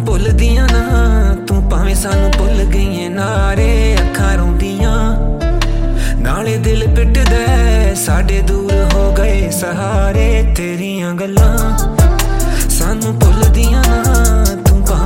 भुलदियां ना तू भावें सानू भुल गई नारे अखां रोंदियां नाले दिल पिटदा साडे दूर हो गए सहारे तेरियां गल्लां सानू भुलदियां ना